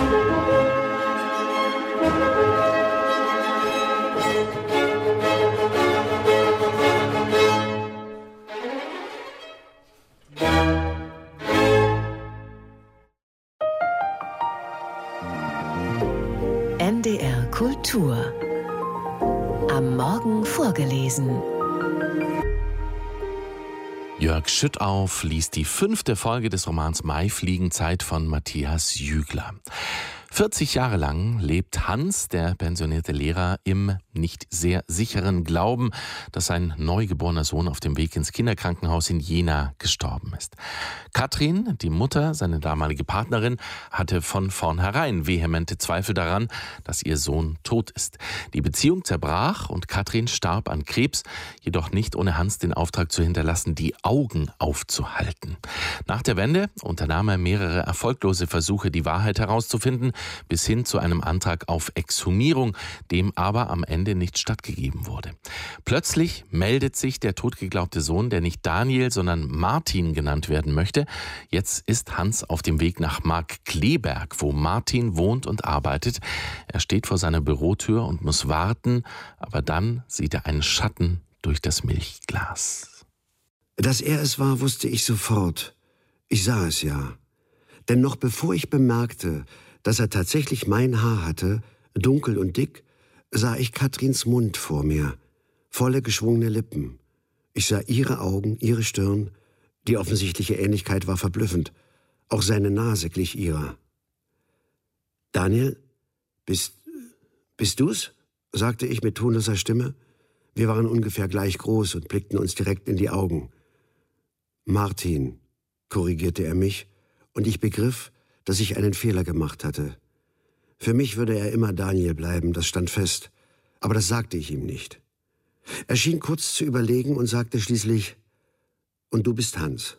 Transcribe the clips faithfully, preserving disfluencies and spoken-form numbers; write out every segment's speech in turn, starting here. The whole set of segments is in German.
N D R Kultur. Am Morgen vorgelesen. Jörg Schüttauf liest die fünfte Folge des Romans Maifliegenzeit von Matthias Jügler. vierzig Jahre lang lebt Hans, der pensionierte Lehrer, im nicht sehr sicheren Glauben, dass sein neugeborener Sohn auf dem Weg ins Kinderkrankenhaus in Jena gestorben ist. Katrin, die Mutter, seine damalige Partnerin, hatte von vornherein vehemente Zweifel daran, dass ihr Sohn tot ist. Die Beziehung zerbrach und Katrin starb an Krebs, jedoch nicht ohne Hans den Auftrag zu hinterlassen, die Augen aufzuhalten. Nach der Wende unternahm er mehrere erfolglose Versuche, die Wahrheit herauszufinden, bis hin zu einem Antrag auf Exhumierung, dem aber am Ende nicht stattgegeben wurde. Plötzlich meldet sich der totgeglaubte Sohn, der nicht Daniel, sondern Martin genannt werden möchte. Jetzt ist Hans auf dem Weg nach Markkleeberg, wo Martin wohnt und arbeitet. Er steht vor seiner Bürotür und muss warten, aber dann sieht er einen Schatten durch das Milchglas. Dass er es war, wusste ich sofort. Ich sah es ja. Denn noch bevor ich bemerkte, dass er tatsächlich mein Haar hatte, dunkel und dick, sah ich Katrins Mund vor mir, volle geschwungene Lippen. Ich sah ihre Augen, ihre Stirn. Die offensichtliche Ähnlichkeit war verblüffend. Auch seine Nase glich ihrer. »Daniel, bist, bist du's?« sagte ich mit tonloser Stimme. Wir waren ungefähr gleich groß und blickten uns direkt in die Augen. »Martin«, korrigierte er mich, und ich begriff, dass ich einen Fehler gemacht hatte. Für mich würde er immer Daniel bleiben, das stand fest, aber das sagte ich ihm nicht. Er schien kurz zu überlegen und sagte schließlich, »Und du bist Hans.«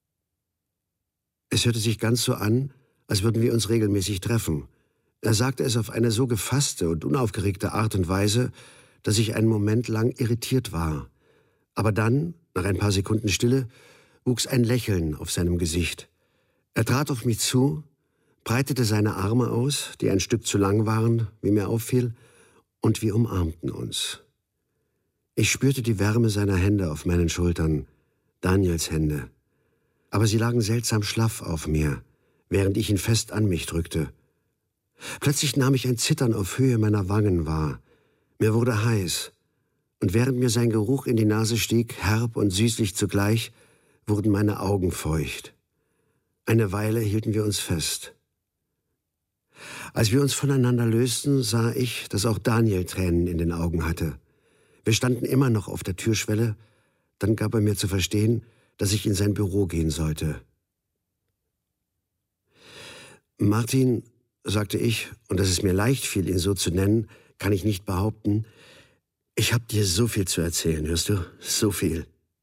Es hörte sich ganz so an, als würden wir uns regelmäßig treffen. Er sagte es auf eine so gefasste und unaufgeregte Art und Weise, dass ich einen Moment lang irritiert war. Aber dann, nach ein paar Sekunden Stille, wuchs ein Lächeln auf seinem Gesicht. Er trat auf mich zu, breitete seine Arme aus, die ein Stück zu lang waren, wie mir auffiel, und wir umarmten uns. Ich spürte die Wärme seiner Hände auf meinen Schultern, Daniels Hände. Aber sie lagen seltsam schlaff auf mir, während ich ihn fest an mich drückte. Plötzlich nahm ich ein Zittern auf Höhe meiner Wangen wahr. Mir wurde heiß, und während mir sein Geruch in die Nase stieg, herb und süßlich zugleich, wurden meine Augen feucht. Eine Weile hielten wir uns fest. Als wir uns voneinander lösten, sah ich, dass auch Daniel Tränen in den Augen hatte. Wir standen immer noch auf der Türschwelle. Dann gab er mir zu verstehen, dass ich in sein Büro gehen sollte. »Martin«, sagte ich, und dass es mir leicht fiel, ihn so zu nennen, kann ich nicht behaupten, »ich habe dir so viel zu erzählen, hörst du? So viel.«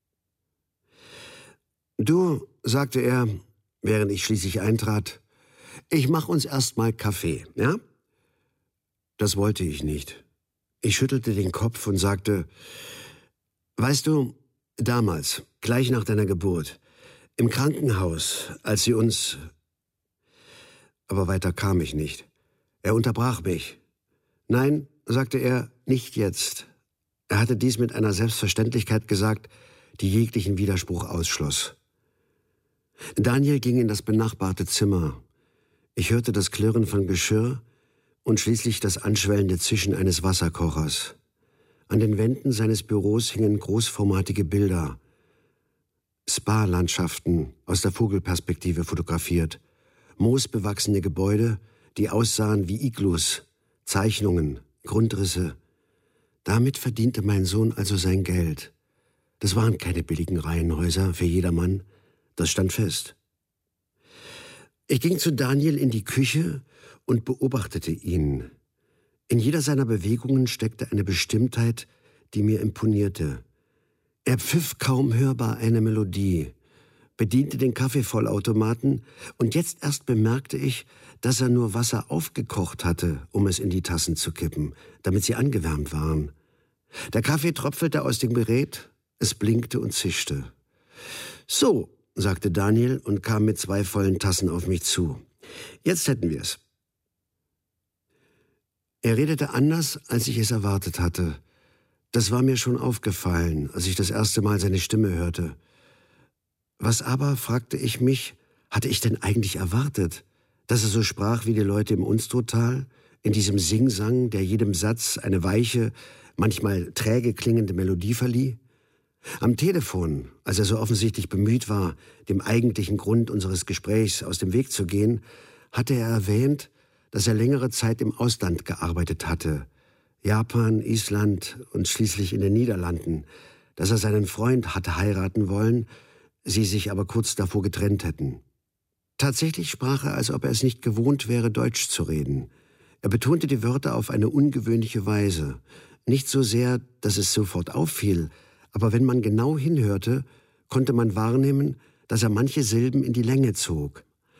»Du«, sagte er, während ich schließlich eintrat, »ich mach uns erst mal Kaffee, ja?« Das wollte ich nicht. Ich schüttelte den Kopf und sagte, »Weißt du, damals, gleich nach deiner Geburt, im Krankenhaus, als sie uns...« Aber weiter kam ich nicht. Er unterbrach mich. »Nein«, sagte er, »nicht jetzt.« Er hatte dies mit einer Selbstverständlichkeit gesagt, die jeglichen Widerspruch ausschloss. Daniel ging in das benachbarte Zimmer. Ich hörte das Klirren von Geschirr und schließlich das anschwellende Zischen eines Wasserkochers. An den Wänden seines Büros hingen großformatige Bilder. Spa-Landschaften aus der Vogelperspektive fotografiert. Moosbewachsene Gebäude, die aussahen wie Iglus, Zeichnungen, Grundrisse. Damit verdiente mein Sohn also sein Geld. Das waren keine billigen Reihenhäuser für jedermann. Das stand fest. Ich ging zu Daniel in die Küche und beobachtete ihn. In jeder seiner Bewegungen steckte eine Bestimmtheit, die mir imponierte. Er pfiff kaum hörbar eine Melodie, bediente den Kaffeevollautomaten und jetzt erst bemerkte ich, dass er nur Wasser aufgekocht hatte, um es in die Tassen zu kippen, damit sie angewärmt waren. Der Kaffee tröpfelte aus dem Gerät, es blinkte und zischte. »So«, sagte Daniel und kam mit zwei vollen Tassen auf mich zu. »Jetzt hätten wir es. Er redete anders, als ich es erwartet hatte. Das war mir schon aufgefallen, als ich das erste Mal seine Stimme hörte. Was aber, fragte ich mich, hatte ich denn eigentlich erwartet? Dass er so sprach wie die Leute im Unstruttal, in diesem Singsang, der jedem Satz eine weiche, manchmal träge klingende Melodie verlieh? Am Telefon, als er so offensichtlich bemüht war, dem eigentlichen Grund unseres Gesprächs aus dem Weg zu gehen, hatte er erwähnt, dass er längere Zeit im Ausland gearbeitet hatte. Japan, Island und schließlich in den Niederlanden, dass er seinen Freund hatte heiraten wollen, sie sich aber kurz davor getrennt hätten. Tatsächlich sprach er, als ob er es nicht gewohnt wäre, Deutsch zu reden. Er betonte die Wörter auf eine ungewöhnliche Weise. Nicht so sehr, dass es sofort auffiel, aber wenn man genau hinhörte, konnte man wahrnehmen, dass er manche Silben in die Länge zog.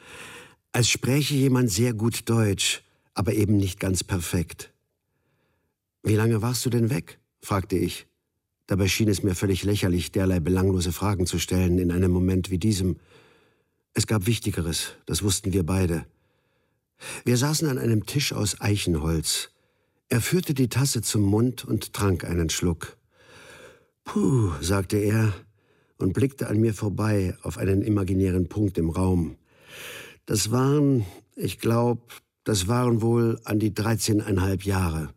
Als spräche jemand sehr gut Deutsch, aber eben nicht ganz perfekt. »Wie lange warst du denn weg?« fragte ich. Dabei schien es mir völlig lächerlich, derlei belanglose Fragen zu stellen in einem Moment wie diesem. Es gab Wichtigeres, das wussten wir beide. Wir saßen an einem Tisch aus Eichenholz. Er führte die Tasse zum Mund und trank einen Schluck. »Puh«, sagte er und blickte an mir vorbei auf einen imaginären Punkt im Raum. »Das waren, ich glaube, das waren wohl an die dreizehneinhalb Jahre.«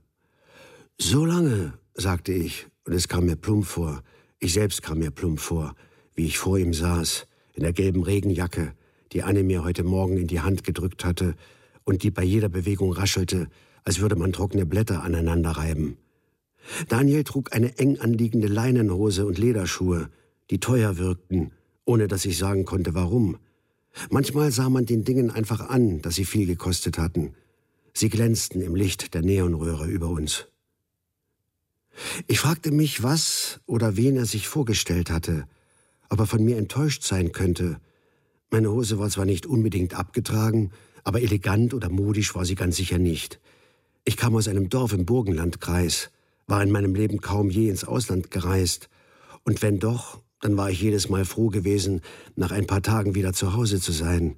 »So lange«, sagte ich, und es kam mir plump vor. Ich selbst kam mir plump vor, wie ich vor ihm saß, in der gelben Regenjacke, die Anne mir heute Morgen in die Hand gedrückt hatte und die bei jeder Bewegung raschelte, als würde man trockene Blätter aneinander reiben. Daniel trug eine eng anliegende Leinenhose und Lederschuhe, die teuer wirkten, ohne dass ich sagen konnte, warum. Manchmal sah man den Dingen einfach an, dass sie viel gekostet hatten. Sie glänzten im Licht der Neonröhre über uns. Ich fragte mich, was oder wen er sich vorgestellt hatte, ob er von mir enttäuscht sein könnte. Meine Hose war zwar nicht unbedingt abgetragen, aber elegant oder modisch war sie ganz sicher nicht. Ich kam aus einem Dorf im Burgenlandkreis, war in meinem Leben kaum je ins Ausland gereist. Und wenn doch, dann war ich jedes Mal froh gewesen, nach ein paar Tagen wieder zu Hause zu sein.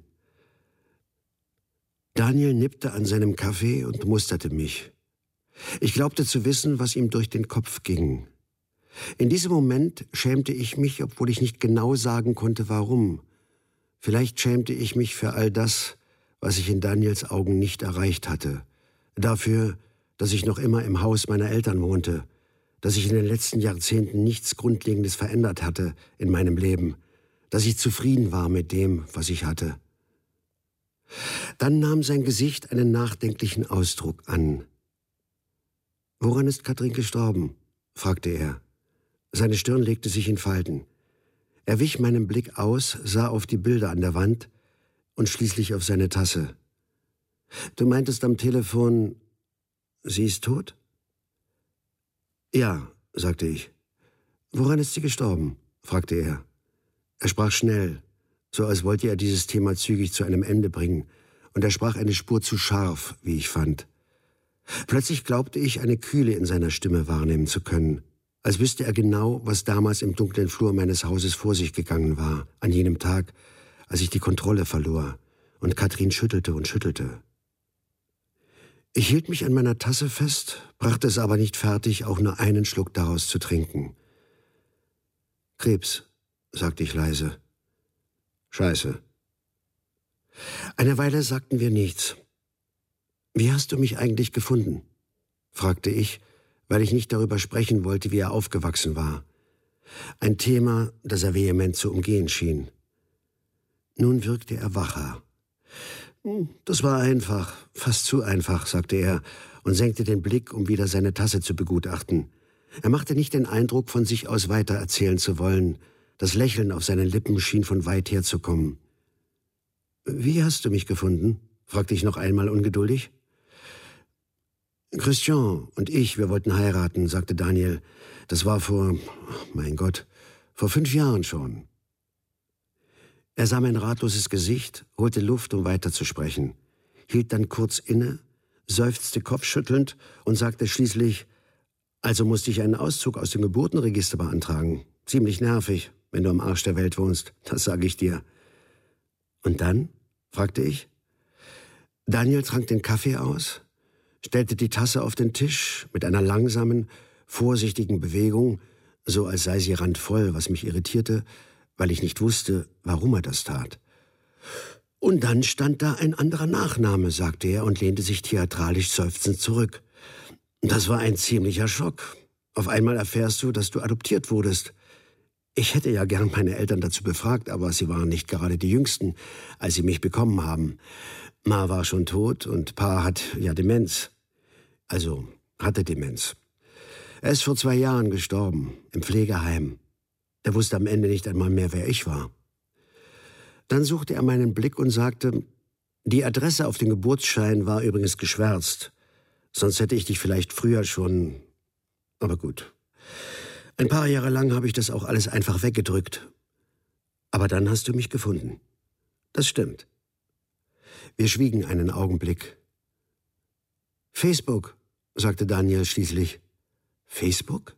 Daniel nippte an seinem Kaffee und musterte mich. Ich glaubte zu wissen, was ihm durch den Kopf ging. In diesem Moment schämte ich mich, obwohl ich nicht genau sagen konnte, warum. Vielleicht schämte ich mich für all das, was ich in Daniels Augen nicht erreicht hatte. Dafür, dass ich noch immer im Haus meiner Eltern wohnte, dass ich in den letzten Jahrzehnten nichts Grundlegendes verändert hatte in meinem Leben, dass ich zufrieden war mit dem, was ich hatte. Dann nahm sein Gesicht einen nachdenklichen Ausdruck an. »Woran ist Katrin gestorben?« fragte er. Seine Stirn legte sich in Falten. Er wich meinem Blick aus, sah auf die Bilder an der Wand und schließlich auf seine Tasse. »Du meintest am Telefon, sie ist tot?« »Ja«, sagte ich. »Woran ist sie gestorben?« fragte er. Er sprach schnell, so als wollte er dieses Thema zügig zu einem Ende bringen, und er sprach eine Spur zu scharf, wie ich fand. Plötzlich glaubte ich, eine Kühle in seiner Stimme wahrnehmen zu können, als wüsste er genau, was damals im dunklen Flur meines Hauses vor sich gegangen war, an jenem Tag, als ich die Kontrolle verlor und Katrin schüttelte und schüttelte. Ich hielt mich an meiner Tasse fest, brachte es aber nicht fertig, auch nur einen Schluck daraus zu trinken. »Krebs«, sagte ich leise. »Scheiße.« Eine Weile sagten wir nichts. »Wie hast du mich eigentlich gefunden?« fragte ich, weil ich nicht darüber sprechen wollte, wie er aufgewachsen war. Ein Thema, das er vehement zu umgehen schien. Nun wirkte er wacher. »Das war einfach, fast zu einfach«, sagte er und senkte den Blick, um wieder seine Tasse zu begutachten. Er machte nicht den Eindruck, von sich aus weiter erzählen zu wollen. Das Lächeln auf seinen Lippen schien von weit her zu kommen. »Wie hast du mich gefunden?« fragte ich noch einmal ungeduldig. »Christian und ich, wir wollten heiraten«, sagte Daniel. »Das war vor, mein Gott, vor fünf Jahren schon.« Er sah mein ratloses Gesicht, holte Luft, um weiterzusprechen, hielt dann kurz inne, seufzte kopfschüttelnd und sagte schließlich, »Also musste ich einen Auszug aus dem Geburtenregister beantragen. Ziemlich nervig, wenn du am Arsch der Welt wohnst, das sage ich dir.« »Und dann?« fragte ich. Daniel trank den Kaffee aus, stellte die Tasse auf den Tisch mit einer langsamen, vorsichtigen Bewegung, so als sei sie randvoll, was mich irritierte, weil ich nicht wusste, warum er das tat. Und dann stand da ein anderer Nachname, sagte er und lehnte sich theatralisch seufzend zurück. Das war ein ziemlicher Schock. Auf einmal erfährst du, dass du adoptiert wurdest. Ich hätte ja gern meine Eltern dazu befragt, aber sie waren nicht gerade die Jüngsten, als sie mich bekommen haben. Ma war schon tot und Pa hat ja Demenz. Also hatte Demenz. Er ist vor zwei Jahren gestorben, im Pflegeheim. Er wusste am Ende nicht einmal mehr, wer ich war. Dann suchte er meinen Blick und sagte, die Adresse auf dem Geburtsschein war übrigens geschwärzt. Sonst hätte ich dich vielleicht früher schon... Aber gut. Ein paar Jahre lang habe ich das auch alles einfach weggedrückt. Aber dann hast du mich gefunden. Das stimmt. Wir schwiegen einen Augenblick. Facebook, sagte Daniel schließlich. Facebook?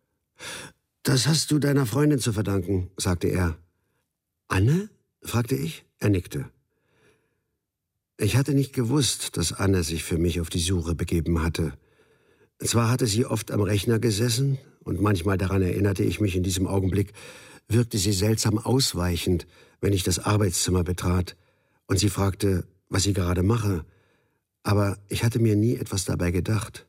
Das hast du deiner Freundin zu verdanken, sagte er. Anne? Fragte ich. Er nickte. Ich hatte nicht gewusst, dass Anne sich für mich auf die Suche begeben hatte. Zwar hatte sie oft am Rechner gesessen, und manchmal daran erinnerte ich mich in diesem Augenblick, wirkte sie seltsam ausweichend, wenn ich das Arbeitszimmer betrat, und sie fragte, was sie gerade mache, aber ich hatte mir nie etwas dabei gedacht.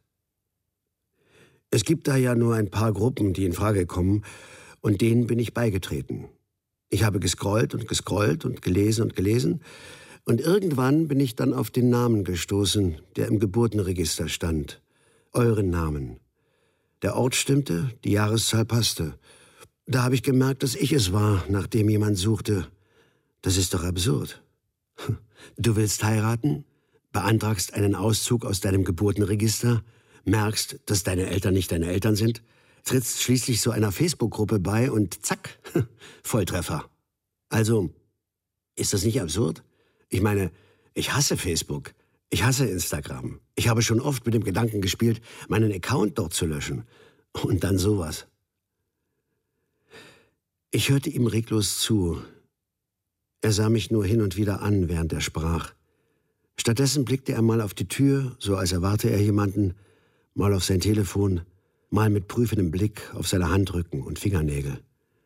Es gibt da ja nur ein paar Gruppen, die in Frage kommen, und denen bin ich beigetreten. Ich habe gescrollt und gescrollt und gelesen und gelesen, und irgendwann bin ich dann auf den Namen gestoßen, der im Geburtenregister stand. Euren Namen. Der Ort stimmte, die Jahreszahl passte. Da habe ich gemerkt, dass ich es war, nach dem jemand suchte. Das ist doch absurd. Du willst heiraten, beantragst einen Auszug aus deinem Geburtenregister, merkst, dass deine Eltern nicht deine Eltern sind, trittst schließlich so einer Facebook-Gruppe bei und zack, Volltreffer. Also, ist das nicht absurd? Ich meine, ich hasse Facebook, ich hasse Instagram. Ich habe schon oft mit dem Gedanken gespielt, meinen Account dort zu löschen. Und dann sowas. Ich hörte ihm reglos zu. Er sah mich nur hin und wieder an, während er sprach. Stattdessen blickte er mal auf die Tür, so als erwarte er jemanden, mal auf sein Telefon, mal mit prüfendem Blick auf seine Handrücken und Fingernägel.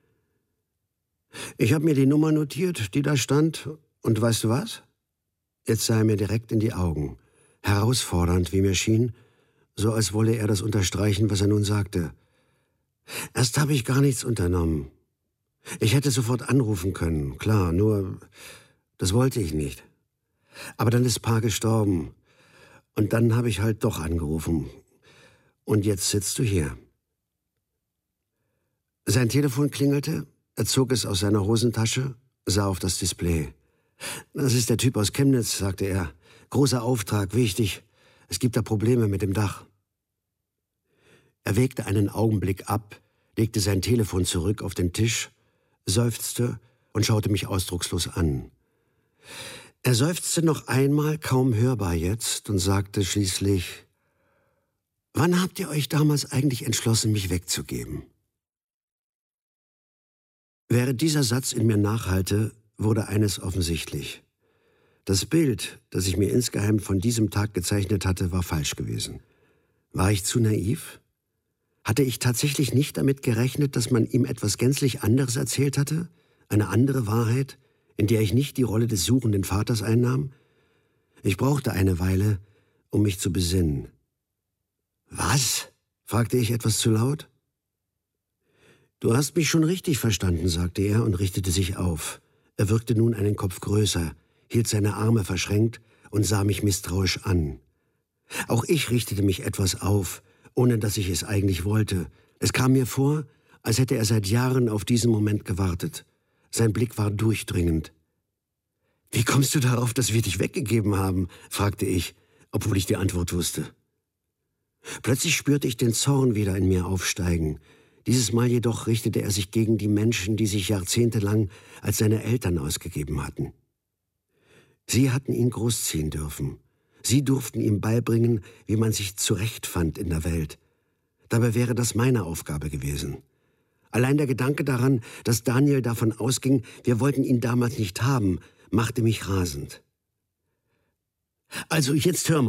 Ich habe mir die Nummer notiert, die da stand, und weißt du was? Jetzt sah er mir direkt in die Augen, herausfordernd, wie mir schien, so als wolle er das unterstreichen, was er nun sagte. Erst habe ich gar nichts unternommen. Ich hätte sofort anrufen können, klar, nur das wollte ich nicht. Aber dann ist Pa gestorben, und dann habe ich halt doch angerufen. Und jetzt sitzt du hier. Sein Telefon klingelte, er zog es aus seiner Hosentasche, sah auf das Display. Das ist der Typ aus Chemnitz, sagte er. Großer Auftrag, wichtig. Es gibt da Probleme mit dem Dach. Er wägte einen Augenblick ab, legte sein Telefon zurück auf den Tisch, seufzte und schaute mich ausdruckslos an. Er seufzte noch einmal, kaum hörbar jetzt, und sagte schließlich, »Wann habt ihr euch damals eigentlich entschlossen, mich wegzugeben?« Während dieser Satz in mir nachhallte, wurde eines offensichtlich. Das Bild, das ich mir insgeheim von diesem Tag gezeichnet hatte, war falsch gewesen. War ich zu naiv? Hatte ich tatsächlich nicht damit gerechnet, dass man ihm etwas gänzlich anderes erzählt hatte? Eine andere Wahrheit, in der ich nicht die Rolle des suchenden Vaters einnahm? Ich brauchte eine Weile, um mich zu besinnen. »Was?« fragte ich etwas zu laut. »Du hast mich schon richtig verstanden«, sagte er und richtete sich auf. Er wirkte nun einen Kopf größer, hielt seine Arme verschränkt und sah mich misstrauisch an. Auch ich richtete mich etwas auf, ohne dass ich es eigentlich wollte. Es kam mir vor, als hätte er seit Jahren auf diesen Moment gewartet. Sein Blick war durchdringend. »Wie kommst du darauf, dass wir dich weggegeben haben?« fragte ich, obwohl ich die Antwort wusste. Plötzlich spürte ich den Zorn wieder in mir aufsteigen. Dieses Mal jedoch richtete er sich gegen die Menschen, die sich jahrzehntelang als seine Eltern ausgegeben hatten. Sie hatten ihn großziehen dürfen. Sie durften ihm beibringen, wie man sich zurechtfand in der Welt. Dabei wäre das meine Aufgabe gewesen. Allein der Gedanke daran, dass Daniel davon ausging, wir wollten ihn damals nicht haben, machte mich rasend. »Also jetzt hör mal«,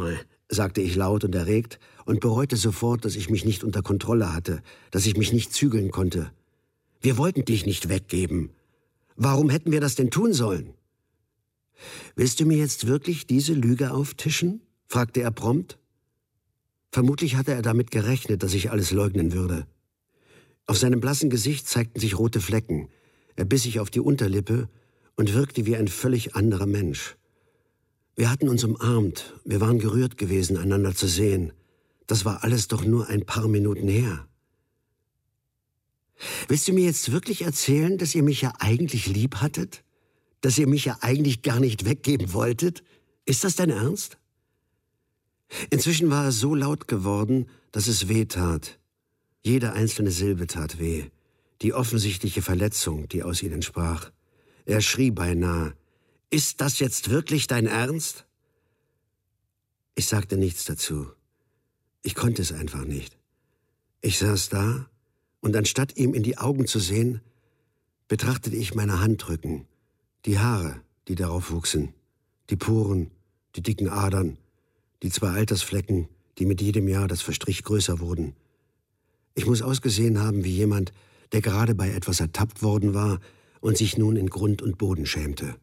sagte ich laut und erregt und bereute sofort, dass ich mich nicht unter Kontrolle hatte, dass ich mich nicht zügeln konnte. Wir wollten dich nicht weggeben. Warum hätten wir das denn tun sollen? Willst du mir jetzt wirklich diese Lüge auftischen? Fragte er prompt. Vermutlich hatte er damit gerechnet, dass ich alles leugnen würde. Auf seinem blassen Gesicht zeigten sich rote Flecken. Er biss sich auf die Unterlippe und wirkte wie ein völlig anderer Mensch. Wir hatten uns umarmt, wir waren gerührt gewesen, einander zu sehen. Das war alles doch nur ein paar Minuten her. Willst du mir jetzt wirklich erzählen, dass ihr mich ja eigentlich lieb hattet? Dass ihr mich ja eigentlich gar nicht weggeben wolltet? Ist das dein Ernst? Inzwischen war er so laut geworden, dass es weh tat. Jede einzelne Silbe tat weh. Die offensichtliche Verletzung, die aus ihnen sprach. Er schrie beinahe. Ist das jetzt wirklich dein Ernst? Ich sagte nichts dazu. Ich konnte es einfach nicht. Ich saß da und anstatt ihm in die Augen zu sehen, betrachtete ich meine Handrücken, die Haare, die darauf wuchsen, die Poren, die dicken Adern, die zwei Altersflecken, die mit jedem Jahr, das verstrich, größer wurden. Ich muss ausgesehen haben wie jemand, der gerade bei etwas ertappt worden war und sich nun in Grund und Boden schämte.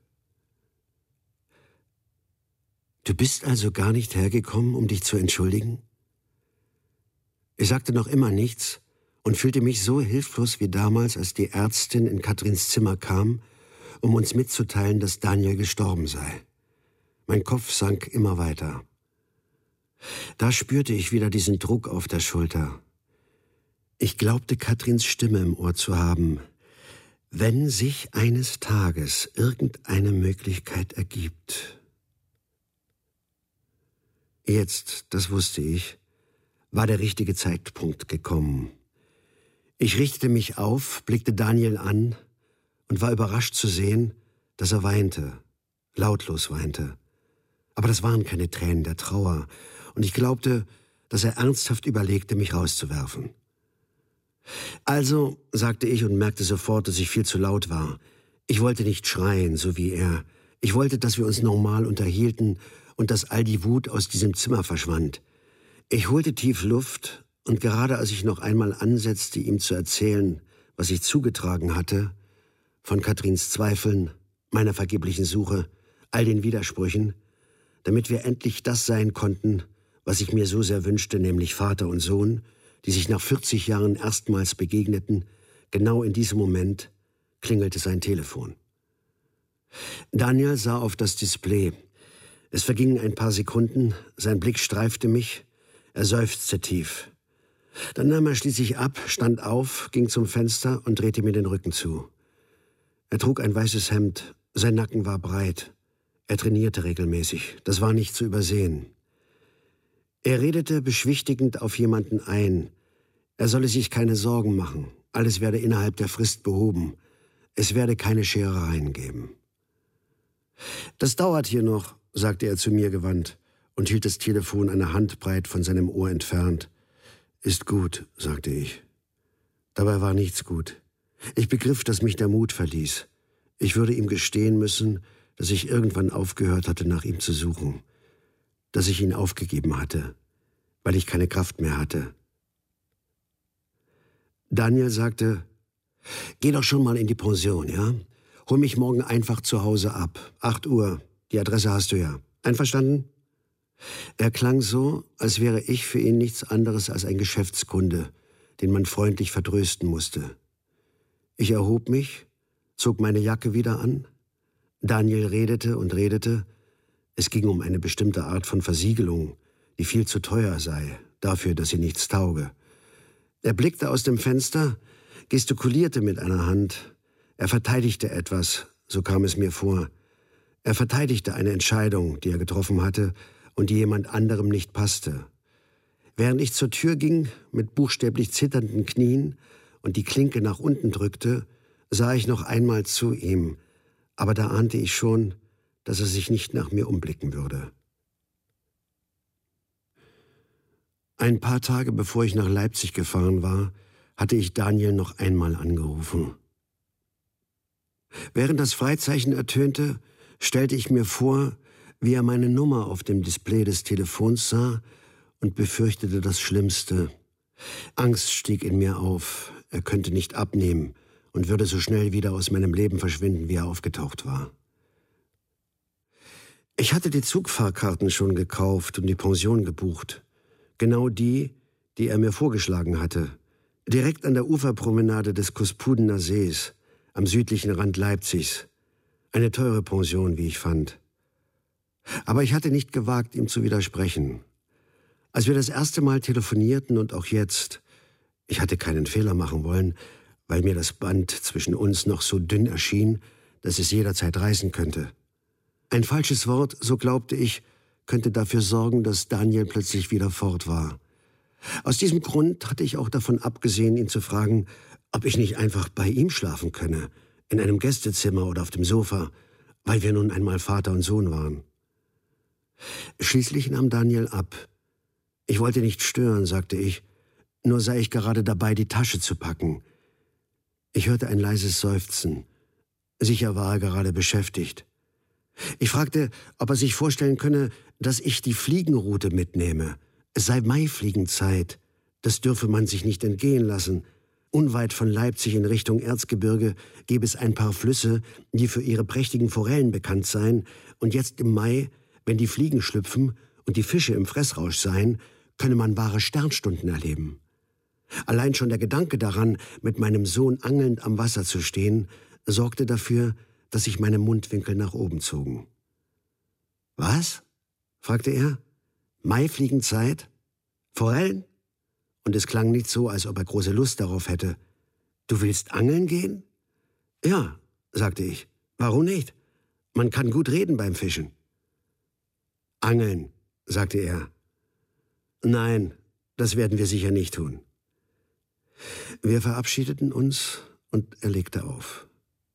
Du bist also gar nicht hergekommen, um dich zu entschuldigen? Ich sagte noch immer nichts und fühlte mich so hilflos wie damals, als die Ärztin in Katrins Zimmer kam, um uns mitzuteilen, dass Daniel gestorben sei. Mein Kopf sank immer weiter. Da spürte ich wieder diesen Druck auf der Schulter. Ich glaubte, Katrins Stimme im Ohr zu haben. Wenn sich eines Tages irgendeine Möglichkeit ergibt. Jetzt, das wusste ich, war der richtige Zeitpunkt gekommen. Ich richtete mich auf, blickte Daniel an und war überrascht zu sehen, dass er weinte, lautlos weinte. Aber das waren keine Tränen der Trauer, und ich glaubte, dass er ernsthaft überlegte, mich rauszuwerfen. Also, sagte ich und merkte sofort, dass ich viel zu laut war. Ich wollte nicht schreien, so wie er. Ich wollte, dass wir uns normal unterhielten und dass all die Wut aus diesem Zimmer verschwand. Ich holte tief Luft und gerade als ich noch einmal ansetzte, ihm zu erzählen, was sich zugetragen hatte, von Katrins Zweifeln, meiner vergeblichen Suche, all den Widersprüchen, damit wir endlich das sein konnten, was ich mir so sehr wünschte, nämlich Vater und Sohn, die sich nach vierzig Jahren erstmals begegneten, genau in diesem Moment klingelte sein Telefon. Daniel sah auf das Display. Es vergingen ein paar Sekunden, sein Blick streifte mich, er seufzte tief. Dann nahm er schließlich ab, stand auf, ging zum Fenster und drehte mir den Rücken zu. Er trug ein weißes Hemd, sein Nacken war breit. Er trainierte regelmäßig, das war nicht zu übersehen. Er redete beschwichtigend auf jemanden ein. Er solle sich keine Sorgen machen, alles werde innerhalb der Frist behoben. Es werde keine Scherereien geben. Das dauert hier noch, sagte er zu mir gewandt und hielt das Telefon eine Handbreit von seinem Ohr entfernt. Ist gut, sagte ich. Dabei war nichts gut. Ich begriff, dass mich der Mut verließ. Ich würde ihm gestehen müssen, dass ich irgendwann aufgehört hatte, nach ihm zu suchen. Dass ich ihn aufgegeben hatte, weil ich keine Kraft mehr hatte. Daniel sagte, geh doch schon mal in die Pension, ja? Hol mich morgen einfach zu Hause ab. Acht Uhr. Die Adresse hast du ja. Einverstanden? Er klang so, als wäre ich für ihn nichts anderes als ein Geschäftskunde, den man freundlich vertrösten musste. Ich erhob mich, zog meine Jacke wieder an. Daniel redete und redete. Es ging um eine bestimmte Art von Versiegelung, die viel zu teuer sei, dafür, dass sie nichts tauge. Er blickte aus dem Fenster, gestikulierte mit einer Hand. Er verteidigte etwas, so kam es mir vor. Er verteidigte eine Entscheidung, die er getroffen hatte und die jemand anderem nicht passte. Während ich zur Tür ging, mit buchstäblich zitternden Knien und die Klinke nach unten drückte, sah ich noch einmal zu ihm, aber da ahnte ich schon, dass er sich nicht nach mir umblicken würde. Ein paar Tage bevor ich nach Leipzig gefahren war, hatte ich Daniel noch einmal angerufen. Während das Freizeichen ertönte, stellte ich mir vor, wie er meine Nummer auf dem Display des Telefons sah und befürchtete das Schlimmste. Angst stieg in mir auf, er könnte nicht abnehmen und würde so schnell wieder aus meinem Leben verschwinden, wie er aufgetaucht war. Ich hatte die Zugfahrkarten schon gekauft und die Pension gebucht. Genau die, die er mir vorgeschlagen hatte. Direkt an der Uferpromenade des Kuspudener Sees, am südlichen Rand Leipzigs. Eine teure Pension, wie ich fand. Aber ich hatte nicht gewagt, ihm zu widersprechen. Als wir das erste Mal telefonierten und auch jetzt, ich hatte keinen Fehler machen wollen, weil mir das Band zwischen uns noch so dünn erschien, dass es jederzeit reißen könnte. Ein falsches Wort, so glaubte ich, könnte dafür sorgen, dass Daniel plötzlich wieder fort war. Aus diesem Grund hatte ich auch davon abgesehen, ihn zu fragen, ob ich nicht einfach bei ihm schlafen könne, in einem Gästezimmer oder auf dem Sofa, weil wir nun einmal Vater und Sohn waren. Schließlich nahm Daniel ab. Ich wollte nicht stören, sagte ich, nur sei ich gerade dabei, die Tasche zu packen. Ich hörte ein leises Seufzen. Sicher war er gerade beschäftigt. Ich fragte, ob er sich vorstellen könne, dass ich die Fliegenroute mitnehme. Es sei Maifliegenzeit. Das dürfe man sich nicht entgehen lassen. Unweit von Leipzig in Richtung Erzgebirge gäbe es ein paar Flüsse, die für ihre prächtigen Forellen bekannt seien. Und jetzt im Mai, wenn die Fliegen schlüpfen und die Fische im Fressrausch seien, könne man wahre Sternstunden erleben. Allein schon der Gedanke daran, mit meinem Sohn angelnd am Wasser zu stehen, sorgte dafür, dass sich meine Mundwinkel nach oben zogen. »Was?« fragte er. »Maifliegenzeit? Forellen?« Und es klang nicht so, als ob er große Lust darauf hätte. »Du willst angeln gehen?« »Ja«, sagte ich. »Warum nicht? Man kann gut reden beim Fischen.« »Angeln«, sagte er. »Nein, das werden wir sicher nicht tun.« Wir verabschiedeten uns und er legte auf.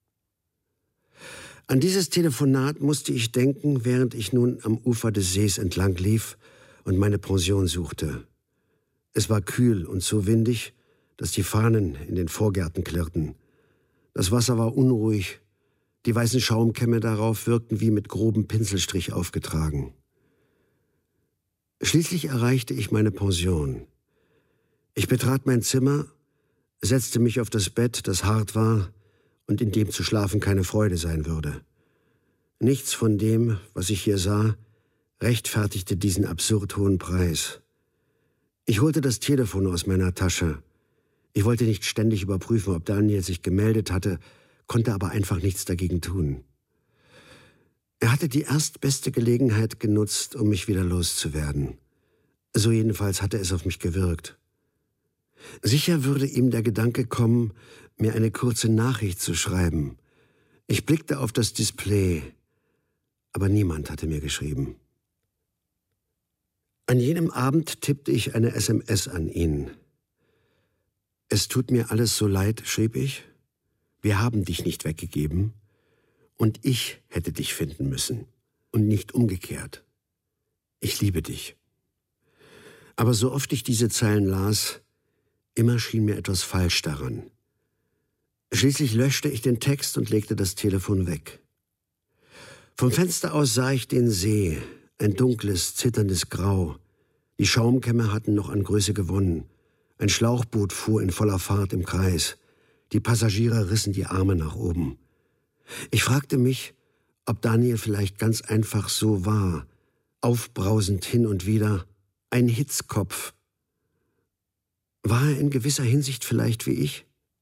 An dieses Telefonat musste ich denken, während ich nun am Ufer des Sees entlang lief und meine Pension suchte. Es war kühl und so windig, dass die Fahnen in den Vorgärten klirrten. Das Wasser war unruhig, die weißen Schaumkämme darauf wirkten wie mit grobem Pinselstrich aufgetragen. Schließlich erreichte ich meine Pension. Ich betrat mein Zimmer, setzte mich auf das Bett, das hart war und in dem zu schlafen keine Freude sein würde. Nichts von dem, was ich hier sah, rechtfertigte diesen absurd hohen Preis. Ich holte das Telefon aus meiner Tasche. Ich wollte nicht ständig überprüfen, ob Daniel sich gemeldet hatte, konnte aber einfach nichts dagegen tun. Er hatte die erstbeste Gelegenheit genutzt, um mich wieder loszuwerden. So jedenfalls hatte es auf mich gewirkt. Sicher würde ihm der Gedanke kommen, mir eine kurze Nachricht zu schreiben. Ich blickte auf das Display, aber niemand hatte mir geschrieben. An jenem Abend tippte ich eine S M S an ihn. »Es tut mir alles so leid«, schrieb ich. »Wir haben dich nicht weggegeben und ich hätte dich finden müssen und nicht umgekehrt. Ich liebe dich.« Aber so oft ich diese Zeilen las, immer schien mir etwas falsch daran. Schließlich löschte ich den Text und legte das Telefon weg. Vom Fenster aus sah ich den See, ein dunkles, zitterndes Grau. Die Schaumkämme hatten noch an Größe gewonnen. Ein Schlauchboot fuhr in voller Fahrt im Kreis. Die Passagiere rissen die Arme nach oben. Ich fragte mich, ob Daniel vielleicht ganz einfach so war, aufbrausend hin und wieder, ein Hitzkopf. War er in gewisser Hinsicht vielleicht wie ich?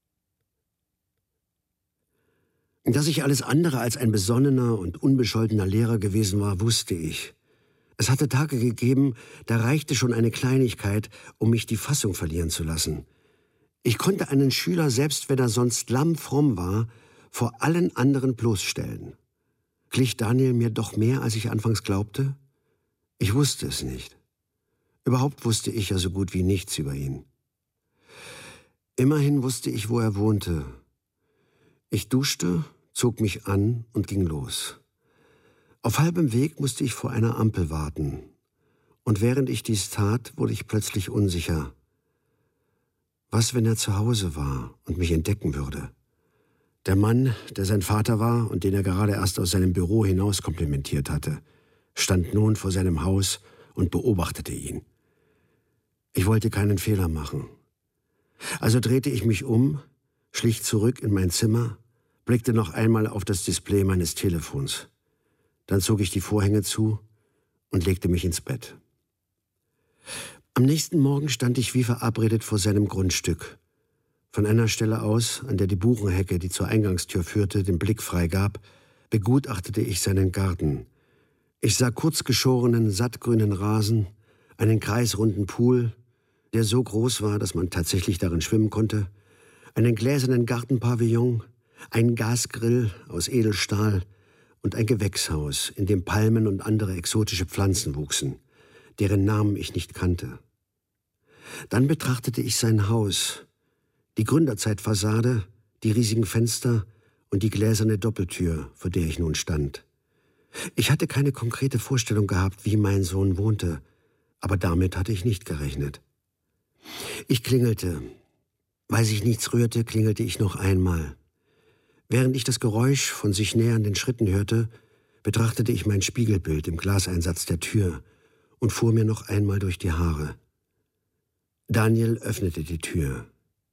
Dass ich alles andere als ein besonnener und unbescholtener Lehrer gewesen war, wusste ich. Es hatte Tage gegeben, da reichte schon eine Kleinigkeit, um mich die Fassung verlieren zu lassen. Ich konnte einen Schüler, selbst wenn er sonst lammfromm war, vor allen anderen bloßstellen. Glich Daniel mir doch mehr, als ich anfangs glaubte? Ich wusste es nicht. Überhaupt wusste ich ja so gut wie nichts über ihn. Immerhin wusste ich, wo er wohnte. Ich duschte, zog mich an und ging los. Auf halbem Weg musste ich vor einer Ampel warten. Und während ich dies tat, wurde ich plötzlich unsicher. Was, wenn er zu Hause war und mich entdecken würde? Der Mann, der sein Vater war und den er gerade erst aus seinem Büro hinaus komplimentiert hatte. stand nun vor seinem Haus und beobachtete ihn. Ich wollte keinen Fehler machen. Also drehte ich mich um, schlich zurück in mein Zimmer, blickte noch einmal auf das Display meines Telefons. Dann zog ich die Vorhänge zu und legte mich ins Bett. Am nächsten Morgen stand ich wie verabredet vor seinem Grundstück. Von einer Stelle aus, an der die Buchenhecke, die zur Eingangstür führte, den Blick freigab, begutachtete ich seinen Garten. Ich sah kurzgeschorenen, sattgrünen Rasen, einen kreisrunden Pool, der so groß war, dass man tatsächlich darin schwimmen konnte, einen gläsernen Gartenpavillon, einen Gasgrill aus Edelstahl und ein Gewächshaus, in dem Palmen und andere exotische Pflanzen wuchsen, deren Namen ich nicht kannte. Dann betrachtete ich sein Haus, die Gründerzeitfassade, die riesigen Fenster und die gläserne Doppeltür, vor der ich nun stand. Ich hatte keine konkrete Vorstellung gehabt, wie mein Sohn wohnte, aber damit hatte ich nicht gerechnet. Ich klingelte. Weil sich nichts rührte, klingelte ich noch einmal. Während ich das Geräusch von sich nähernden Schritten hörte, betrachtete ich mein Spiegelbild im Glaseinsatz der Tür und fuhr mir noch einmal durch die Haare. Daniel öffnete die Tür.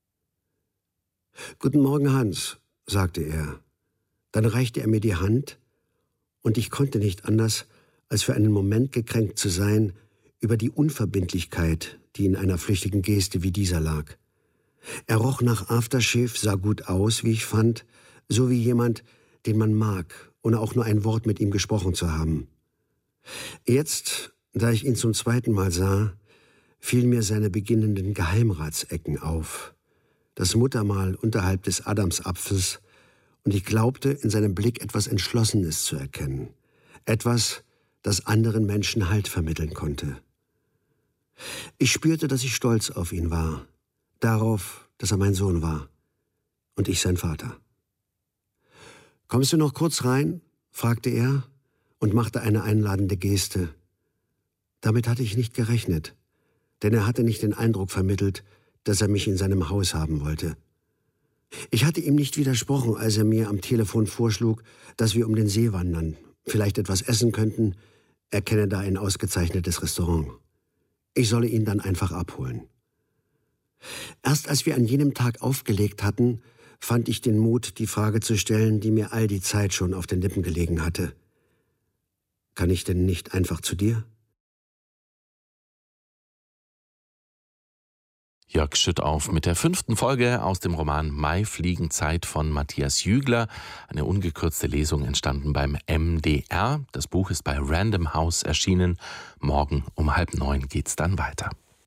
»Guten Morgen, Hans«, sagte er. Dann reichte er mir die Hand, und ich konnte nicht anders, als für einen Moment gekränkt zu sein über die Unverbindlichkeit, die in einer flüchtigen Geste wie dieser lag. Er roch nach Aftershave, sah gut aus, wie ich fand, so wie jemand, den man mag, ohne auch nur ein Wort mit ihm gesprochen zu haben. Jetzt, da ich ihn zum zweiten Mal sah, fielen mir seine beginnenden Geheimratsecken auf, das Muttermal unterhalb des Adamsapfels, und ich glaubte, in seinem Blick etwas Entschlossenes zu erkennen, etwas, das anderen Menschen Halt vermitteln konnte. Ich spürte, dass ich stolz auf ihn war, darauf, dass er mein Sohn war und ich sein Vater. »Kommst du noch kurz rein?« fragte er und machte eine einladende Geste. Damit hatte ich nicht gerechnet, denn er hatte nicht den Eindruck vermittelt, dass er mich in seinem Haus haben wollte. Ich hatte ihm nicht widersprochen, als er mir am Telefon vorschlug, dass wir um den See wandern, vielleicht etwas essen könnten, er kenne da ein ausgezeichnetes Restaurant. Ich solle ihn dann einfach abholen. Erst als wir an jenem Tag aufgelegt hatten, fand ich den Mut, die Frage zu stellen, die mir all die Zeit schon auf den Lippen gelegen hatte. Kann ich denn nicht einfach zu dir? Jörg Schüttauf mit der fünften Folge aus dem Roman Maifliegenzeit von Matthias Jügler. Eine ungekürzte Lesung entstanden beim M D R. Das Buch ist bei Random House erschienen. Morgen um halb neun geht's dann weiter.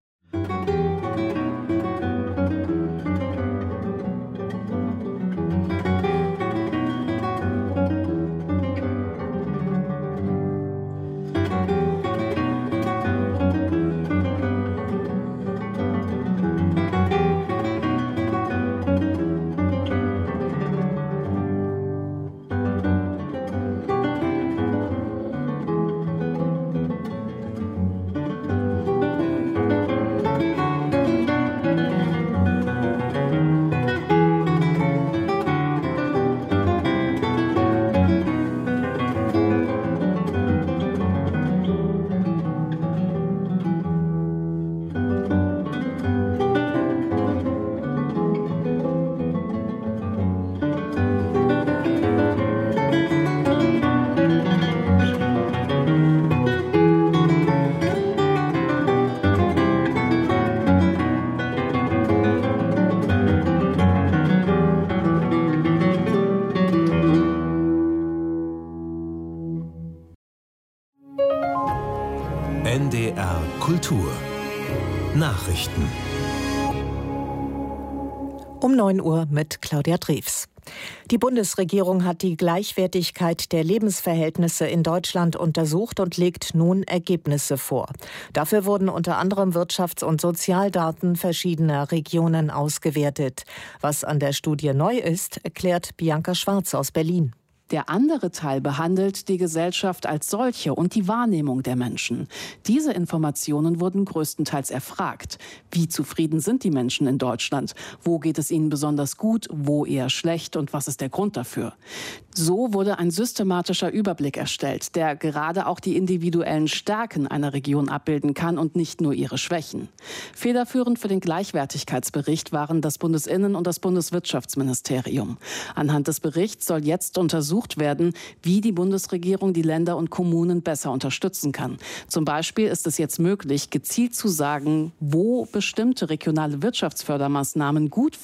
N D R Kultur Nachrichten Um neun Uhr mit Claudia Drews. Die Bundesregierung hat die Gleichwertigkeit der Lebensverhältnisse in Deutschland untersucht und legt nun Ergebnisse vor. Dafür wurden unter anderem Wirtschafts- und Sozialdaten verschiedener Regionen ausgewertet. Was an der Studie neu ist, erklärt Bianca Schwarz aus Berlin. Der andere Teil behandelt die Gesellschaft als solche und die Wahrnehmung der Menschen. Diese Informationen wurden größtenteils erfragt. Wie zufrieden sind die Menschen in Deutschland? Wo geht es ihnen besonders gut, wo eher schlecht und was ist der Grund dafür? So wurde ein systematischer Überblick erstellt, der gerade auch die individuellen Stärken einer Region abbilden kann und nicht nur ihre Schwächen. Federführend für den Gleichwertigkeitsbericht waren das Bundesinnen- und das Bundeswirtschaftsministerium. Anhand des Berichts soll jetzt untersucht werden, wie die Bundesregierung die Länder und Kommunen besser unterstützen kann. Zum Beispiel ist es jetzt möglich, gezielt zu sagen, wo bestimmte regionale Wirtschaftsfördermaßnahmen gut